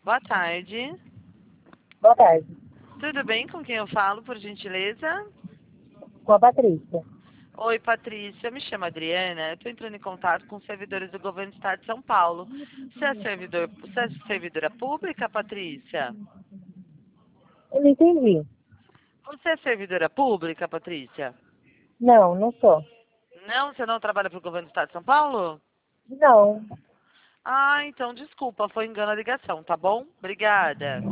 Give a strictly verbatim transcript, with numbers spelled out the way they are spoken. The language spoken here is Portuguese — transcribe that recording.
Boa tarde. Boa tarde. Tudo bem? Com quem eu falo, por gentileza? Com a Patrícia. Oi, Patrícia. Eu me chamo Adriana. Eu estou entrando em contato com os servidores do governo do estado de São Paulo. Você é, servidor, você é servidora pública, Patrícia? Eu não entendi. Você é servidora pública, Patrícia? Não, não sou. Não? Você não trabalha para o governo do estado de São Paulo? Não. Ah, então desculpa. Foi engano a ligação, tá bom? Obrigada.